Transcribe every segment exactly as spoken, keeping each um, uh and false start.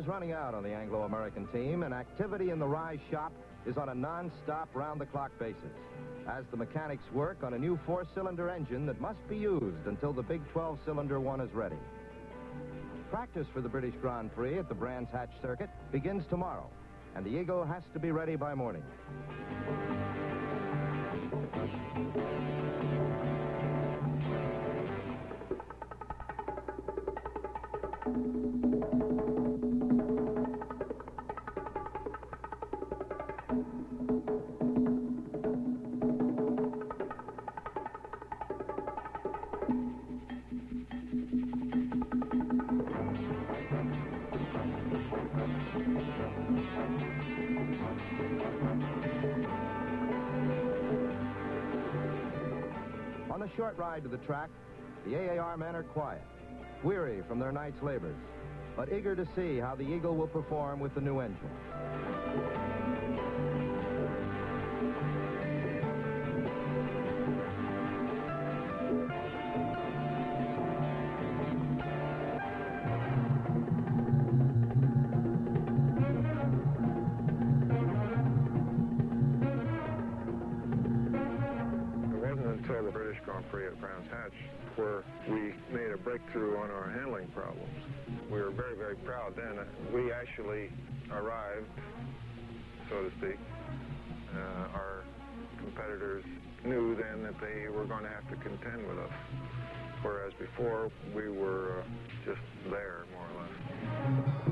running out on the Anglo-American team, and activity in the Rise shop is on a non-stop, round-the-clock basis as the mechanics work on a new four-cylinder engine that must be used until the big twelve-cylinder one is ready. Practice for the British Grand Prix at the Brands Hatch circuit begins tomorrow, and the Eagle has to be ready by morning. On the short ride to the track, the A A R men are quiet, weary from their night's labors, but eager to see how the Eagle will perform with the new engine. The British Grand Prix at Brands Hatch, where we made a breakthrough on our handling problems. We were very, very proud then. We actually arrived, so to speak. Uh, our competitors knew then that they were going to have to contend with us, whereas before we were uh, just there, more or less.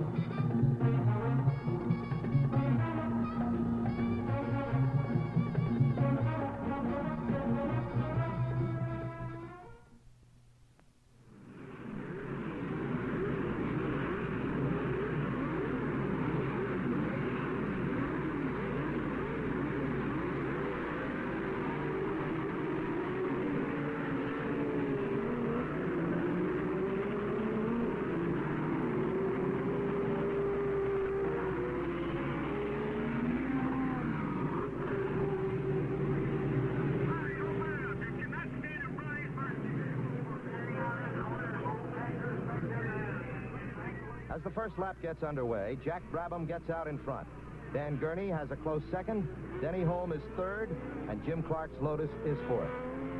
As the first lap gets underway, Jack Brabham gets out in front. Dan Gurney has a close second, Denny Holm is third, and Jim Clark's Lotus is fourth.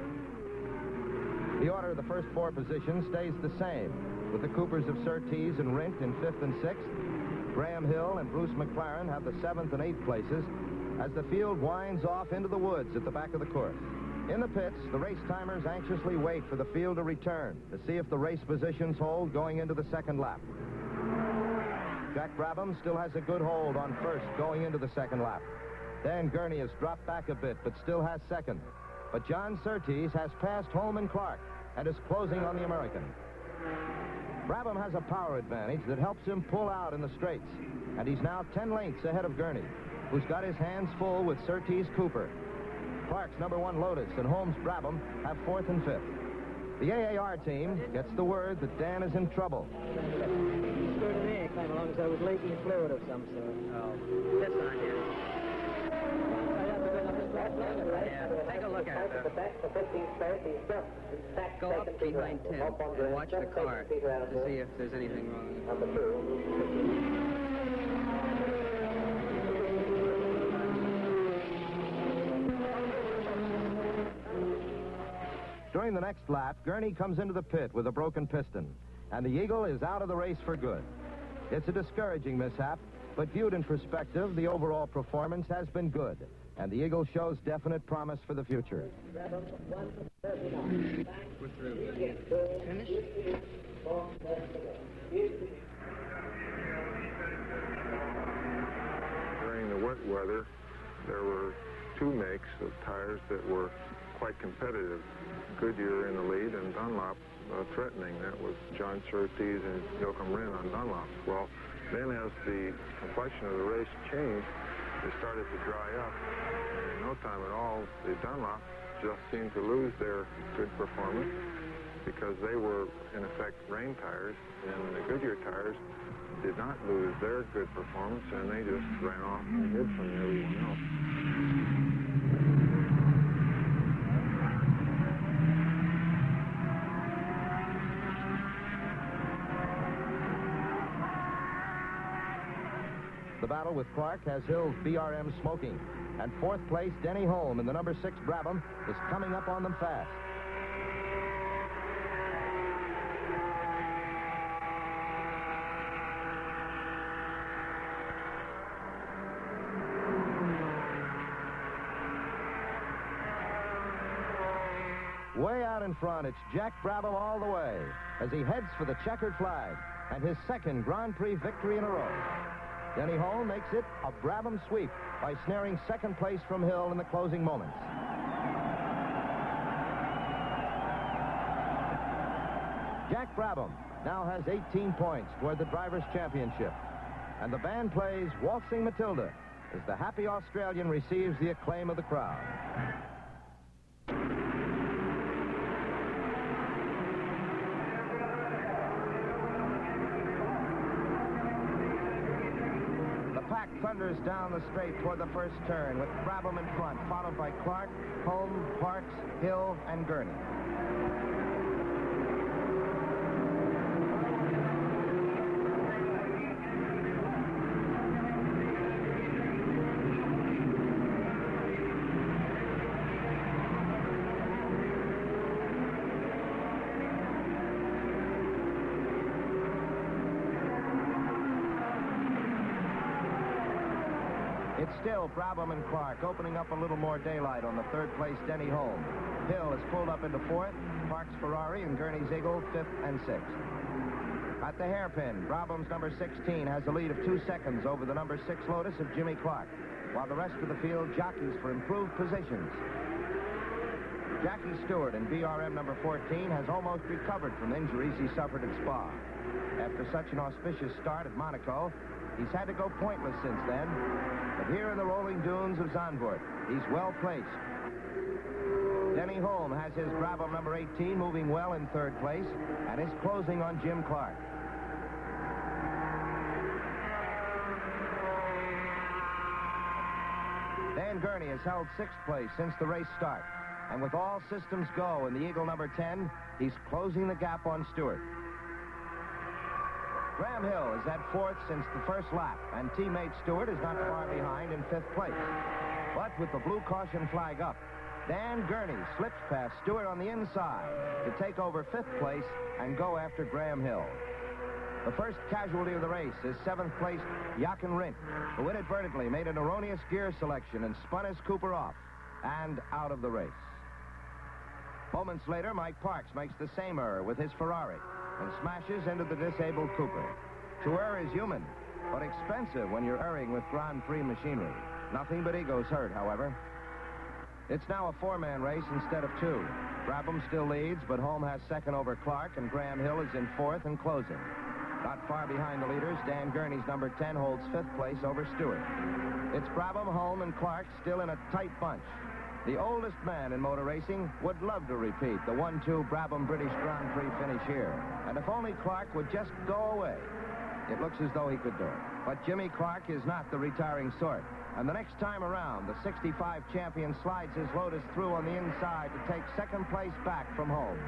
The order of the first four positions stays the same, with the Coopers of Surtees and Rint in fifth and sixth. Graham Hill and Bruce McLaren have the seventh and eighth places as the field winds off into the woods at the back of the course. In the pits, the race timers anxiously wait for the field to return to see if the race positions hold going into the second lap. Jack Brabham still has a good hold on first going into the second lap. Dan Gurney has dropped back a bit, but still has second. But John Surtees has passed Holm and Clark and is closing on the American. Brabham has a power advantage that helps him pull out in the straights, and he's now ten lengths ahead of Gurney, who's got his hands full with Surtees Cooper. Clark's number one Lotus and Holmes Brabham have fourth and fifth. The A A R team gets the word that Dan is in trouble. Came along as I was leaking fluid of some sort. Oh, that's not here. Yeah, take a look at it. Go up behind Tim and watch the car to see if there's anything wrong. During the next lap, Gurney comes into the pit with a broken piston, and the Eagle is out of the race for good. It's a discouraging mishap, but viewed in perspective, the overall performance has been good, and the Eagle shows definite promise for the future. We're through. Finished? During the wet weather, there were two makes of tires that were quite competitive. Goodyear in the lead and Dunlop uh, threatening. That was John Surtees and Joachim Rindt on Dunlop. Well, then as the complexion of the race changed, it started to dry up. And in no time at all, the Dunlop just seemed to lose their good performance because they were, in effect, rain tires, and the Goodyear tires did not lose their good performance, and they just ran off and hid from everyone else. The battle with Clark has Hill's B R M smoking. And fourth place, Denny Holm in the number six Brabham is coming up on them fast. Way out in front, it's Jack Brabham all the way as he heads for the checkered flag and his second Grand Prix victory in a row. Denny Holm makes it a Brabham sweep by snaring second place from Hill in the closing moments. Jack Brabham now has eighteen points toward the Drivers' Championship. And the band plays Waltzing Matilda as the happy Australian receives the acclaim of the crowd. Thunders down the straight toward the first turn with Brabham in front, followed by Clark, Holm, Parks, Hill, and Gurney. It's still Brabham and Clark, opening up a little more daylight on the third place Denny Holm. Hill is pulled up into fourth, Parks Ferrari and Gurney's Eagle fifth and sixth. At the hairpin, Brabham's number sixteen has a lead of two seconds over the number six Lotus of Jimmy Clark, while the rest of the field jockeys for improved positions. Jackie Stewart in B R M number fourteen has almost recovered from injuries he suffered at Spa. After such an auspicious start at Monaco, he's had to go pointless since then. But here in the rolling dunes of Zandvoort, he's well placed. Denny Holm has his Brabham number eighteen moving well in third place and is closing on Jim Clark. Dan Gurney has held sixth place since the race start. And with all systems go in the Eagle number ten, he's closing the gap on Stewart. Graham Hill is at fourth since the first lap, and teammate Stewart is not far behind in fifth place. But with the blue caution flag up, Dan Gurney slips past Stewart on the inside to take over fifth place and go after Graham Hill. The first casualty of the race is seventh place Jochen Rindt, who inadvertently made an erroneous gear selection and spun his Cooper off and out of the race. Moments later, Mike Parks makes the same error with his Ferrari and smashes into the disabled Cooper. To err is human, but expensive when you're erring with Grand Prix machinery. Nothing but egos hurt, however. It's now a four-man race instead of two. Brabham still leads, but Holm has second over Clark, and Graham Hill is in fourth and closing. Not far behind the leaders, Dan Gurney's number ten holds fifth place over Stewart. It's Brabham, Holm, and Clark still in a tight bunch. The oldest man in motor racing would love to repeat the one two Brabham British Grand Prix finish here. And if only Clark would just go away. It looks as though he could do it. But Jimmy Clark is not the retiring sort. And the next time around, the sixty-five champion slides his Lotus through on the inside to take second place back from Holm.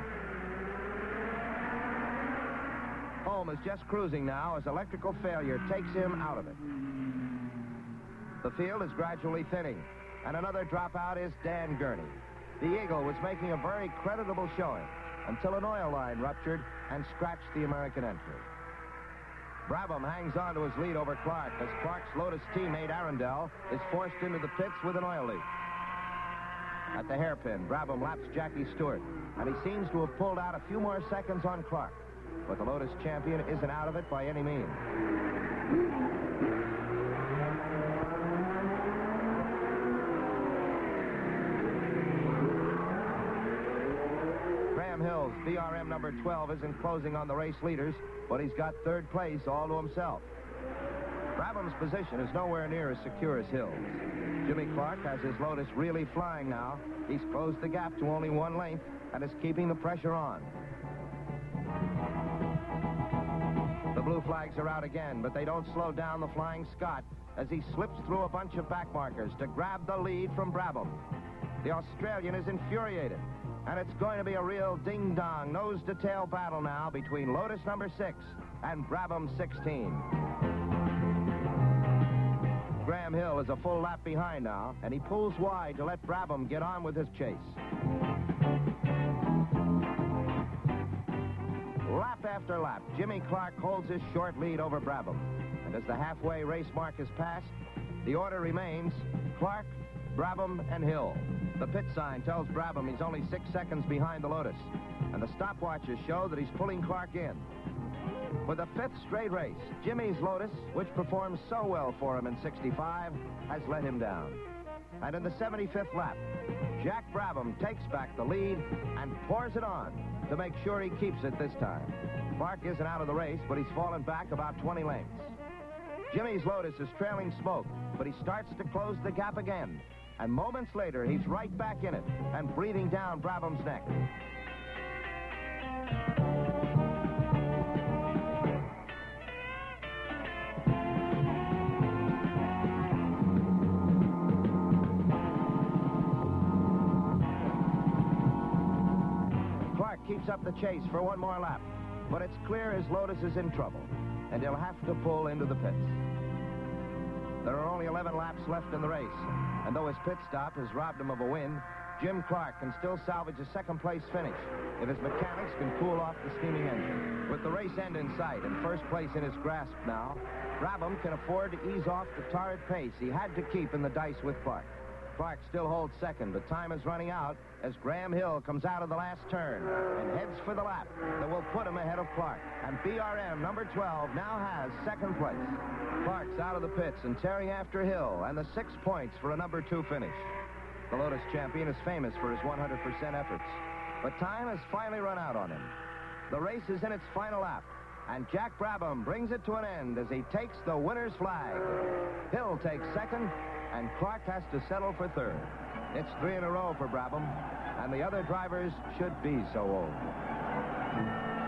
Holm is just cruising now as electrical failure takes him out of it. The field is gradually thinning. And another dropout is Dan Gurney. The Eagle was making a very creditable showing until an oil line ruptured and scratched the American entry. Brabham hangs on to his lead over Clark as Clark's Lotus teammate Arundel is forced into the pits with an oil leak. At the hairpin, Brabham laps Jackie Stewart, and he seems to have pulled out a few more seconds on Clark. But the Lotus champion isn't out of it by any means. Hill's B R M number twelve isn't closing on the race leaders, but he's got third place all to himself. Brabham's position is nowhere near as secure as Hill's. Jimmy Clark has his Lotus really flying now. He's closed the gap to only one length and is keeping the pressure on. The blue flags are out again, but they don't slow down the Flying Scot as he slips through a bunch of back markers to grab the lead from Brabham. The Australian is infuriated. And it's going to be a real ding-dong, nose-to-tail battle now between Lotus number six and Brabham sixteen. Graham Hill is a full lap behind now, and he pulls wide to let Brabham get on with his chase. Lap after lap, Jimmy Clark holds his short lead over Brabham. And as the halfway race mark is passed, the order remains Clark, Brabham, and Hill. The pit sign tells Brabham he's only six seconds behind the Lotus, and the stopwatches show that he's pulling Clark in. For the fifth straight race, Jimmy's Lotus, which performs so well for him in sixty-five, has let him down. And in the seventy-fifth lap, Jack Brabham takes back the lead and pours it on to make sure he keeps it this time. Clark isn't out of the race, but he's fallen back about twenty lengths. Jimmy's Lotus is trailing Smoke, but he starts to close the gap again. And moments later, he's right back in it and breathing down Brabham's neck. Clark keeps up the chase for one more lap, but it's clear his Lotus is in trouble, and he'll have to pull into the pits. There are only eleven laps left in the race, and though his pit stop has robbed him of a win, Jim Clark can still salvage a second-place finish if his mechanics can cool off the steaming engine. With the race end in sight and first place in his grasp now, Brabham can afford to ease off the torrid pace he had to keep in the dice with Clark. Clark still holds second, but time is running out as Graham Hill comes out of the last turn and heads for the lap that will put him ahead of Clark. And B R M number twelve now has second place. Clark's out of the pits and tearing after Hill, and the six points for a number two finish. The Lotus champion is famous for his one hundred percent efforts, but time has finally run out on him. The race is in its final lap, and Jack Brabham brings it to an end as he takes the winner's flag. Hill takes second, and Clark has to settle for third. It's three in a row for Brabham, and the other drivers should be so old.